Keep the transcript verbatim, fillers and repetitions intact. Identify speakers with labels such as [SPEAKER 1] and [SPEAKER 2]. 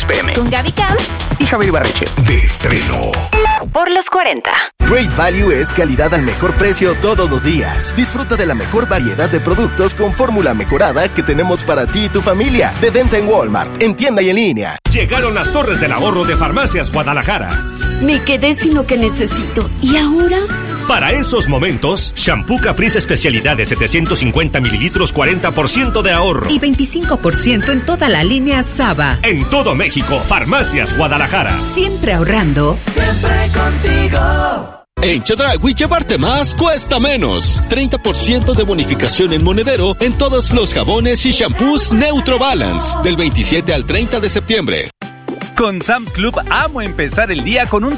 [SPEAKER 1] P M.
[SPEAKER 2] Con Gaby Camps
[SPEAKER 1] y Javier Ibarreche.
[SPEAKER 3] De estreno.
[SPEAKER 2] Por los cuarenta.
[SPEAKER 4] Great Value es calidad al mejor precio todos los días. Disfruta de la mejor variedad de productos con fórmula mejorada que tenemos para ti y tu familia. De venta en Walmart, en tienda y en línea.
[SPEAKER 5] Llegaron las torres del ahorro de Farmacias Guadalajara.
[SPEAKER 6] Me quedé sin lo que necesito. ¿Y ahora?
[SPEAKER 5] Para esos momentos, shampoo Caprice especialidad de setecientos cincuenta mililitros, cuarenta por ciento de ahorro.
[SPEAKER 7] Y veinticinco por ciento en toda la línea Saba.
[SPEAKER 5] En todo México, Farmacias Guadalajara.
[SPEAKER 7] Siempre ahorrando.
[SPEAKER 8] Siempre contigo.
[SPEAKER 9] En Chedraui llevarte más cuesta menos. treinta por ciento de bonificación en monedero en todos los jabones y shampoos Neutro Balance. Del veintisiete al treinta de septiembre.
[SPEAKER 10] Con Sam's Club amo empezar el día con un